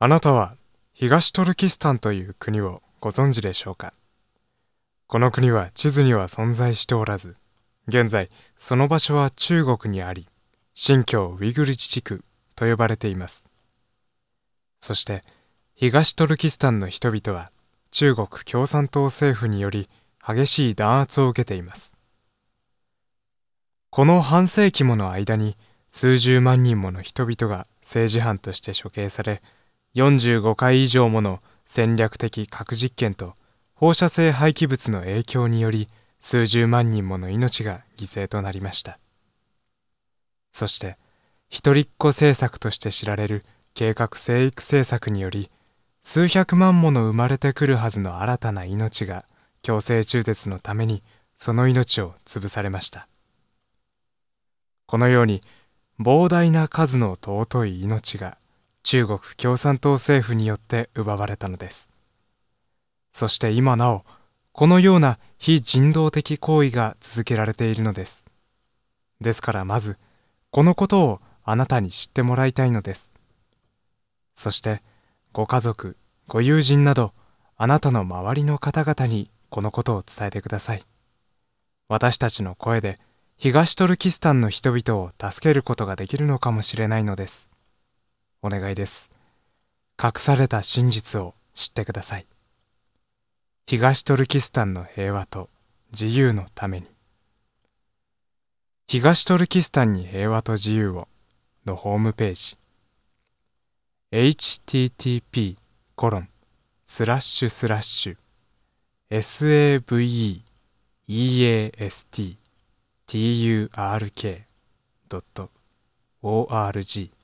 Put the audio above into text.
あなたは東トルキスタンという国をご存知でしょうか。この国は地図には存在しておらず、現在その場所は中国にあり、新疆ウイグル自治区と呼ばれています。そして東トルキスタンの人々は中国共産党政府により激しい弾圧を受けています。この半世紀もの間に数十万人もの人々が政治犯として処刑され、45回以上もの戦略的核実験と放射性廃棄物の影響により数十万人もの命が犠牲となりました。そして一人っ子政策として知られる計画生育政策により、数百万もの生まれてくるはずの新たな命が強制中絶のためにその命を潰されました。このように膨大な数の尊い命が中国共産党政府によって奪われたのです。そして今なおこのような非人道的行為が続けられているのです。ですからまずこのことをあなたに知ってもらいたいのです。そしてご家族、ご友人などあなたの周りの方々にこのことを伝えてください。私たちの声で東トルキスタンの人々を助けることができるのかもしれないのです。お願いです。隠された真実を知ってください。東トルキスタンの平和と自由のために。東トルキスタンに平和と自由をのホームページ。http://saveeasturk.org